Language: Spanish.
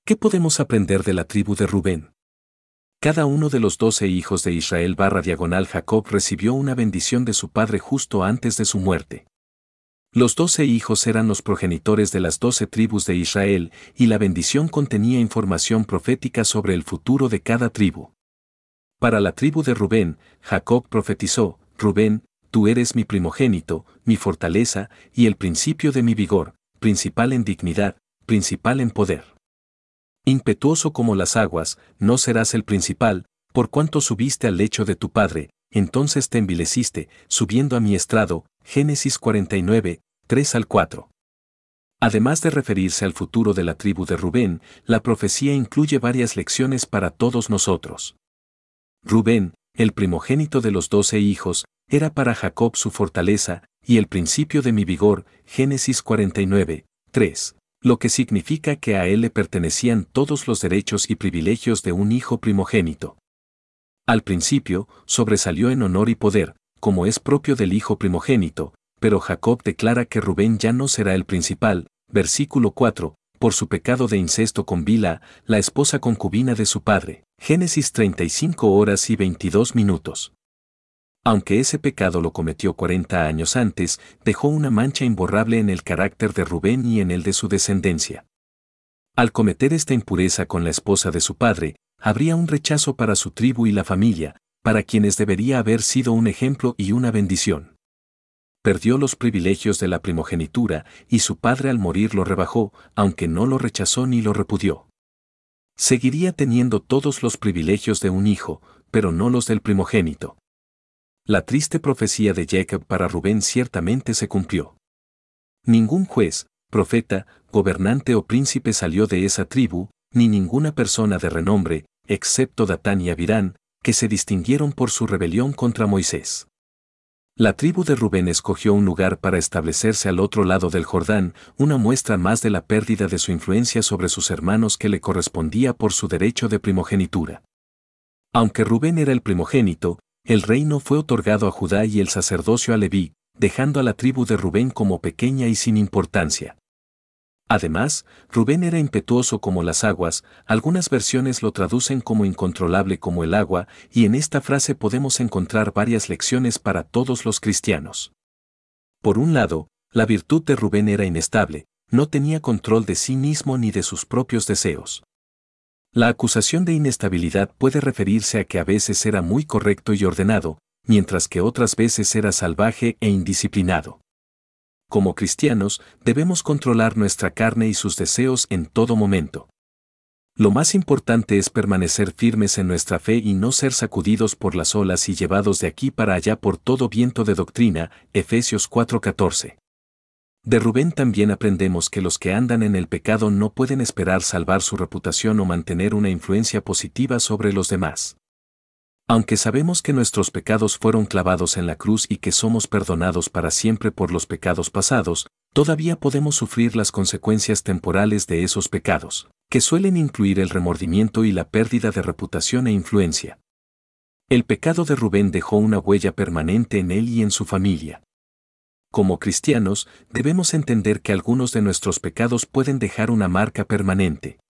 ¿Qué podemos aprender de la tribu de Rubén? Cada uno de los 12 hijos de Israel /Jacob recibió una bendición de su padre justo antes de su muerte. Los 12 hijos eran los progenitores de las 12 tribus de Israel, y la bendición contenía información profética sobre el futuro de cada tribu. Para la tribu de Rubén, Jacob profetizó: Rubén, tú eres mi primogénito, mi fortaleza, y el principio de mi vigor, principal en dignidad, principal en poder. Impetuoso como las aguas, no serás el principal, por cuanto subiste al lecho de tu padre, entonces te envileciste, subiendo a mi estrado. Génesis 49, 3-4. Además de referirse al futuro de la tribu de Rubén, la profecía incluye varias lecciones para todos nosotros. Rubén, el primogénito de los 12 hijos, era para Jacob su fortaleza, y el principio de mi vigor. Génesis 49, 3. Lo que significa que a él le pertenecían todos los derechos y privilegios de un hijo primogénito. Al principio, sobresalió en honor y poder, como es propio del hijo primogénito, pero Jacob declara que Rubén ya no será el principal. Versículo 4, por su pecado de incesto con Bilha, la esposa concubina de su padre. Génesis 35:22. Aunque ese pecado lo cometió 40 años antes, dejó una mancha imborrable en el carácter de Rubén y en el de su descendencia. Al cometer esta impureza con la esposa de su padre, habría un rechazo para su tribu y la familia, para quienes debería haber sido un ejemplo y una bendición. Perdió los privilegios de la primogenitura, y su padre al morir lo rebajó, aunque no lo rechazó ni lo repudió. Seguiría teniendo todos los privilegios de un hijo, pero no los del primogénito. La triste profecía de Jacob para Rubén ciertamente se cumplió. Ningún juez, profeta, gobernante o príncipe salió de esa tribu, ni ninguna persona de renombre, excepto Datán y Abirán, que se distinguieron por su rebelión contra Moisés. La tribu de Rubén escogió un lugar para establecerse al otro lado del Jordán, una muestra más de la pérdida de su influencia sobre sus hermanos que le correspondía por su derecho de primogenitura. Aunque Rubén era el primogénito, el reino fue otorgado a Judá y el sacerdocio a Leví, dejando a la tribu de Rubén como pequeña y sin importancia. Además, Rubén era impetuoso como las aguas, algunas versiones lo traducen como incontrolable como el agua, y en esta frase podemos encontrar varias lecciones para todos los cristianos. Por un lado, la virtud de Rubén era inestable, no tenía control de sí mismo ni de sus propios deseos. La acusación de inestabilidad puede referirse a que a veces era muy correcto y ordenado, mientras que otras veces era salvaje e indisciplinado. Como cristianos, debemos controlar nuestra carne y sus deseos en todo momento. Lo más importante es permanecer firmes en nuestra fe y no ser sacudidos por las olas y llevados de aquí para allá por todo viento de doctrina. Efesios 4:14. De Rubén también aprendemos que los que andan en el pecado no pueden esperar salvar su reputación o mantener una influencia positiva sobre los demás. Aunque sabemos que nuestros pecados fueron clavados en la cruz y que somos perdonados para siempre por los pecados pasados, todavía podemos sufrir las consecuencias temporales de esos pecados, que suelen incluir el remordimiento y la pérdida de reputación e influencia. El pecado de Rubén dejó una huella permanente en él y en su familia. Como cristianos, debemos entender que algunos de nuestros pecados pueden dejar una marca permanente.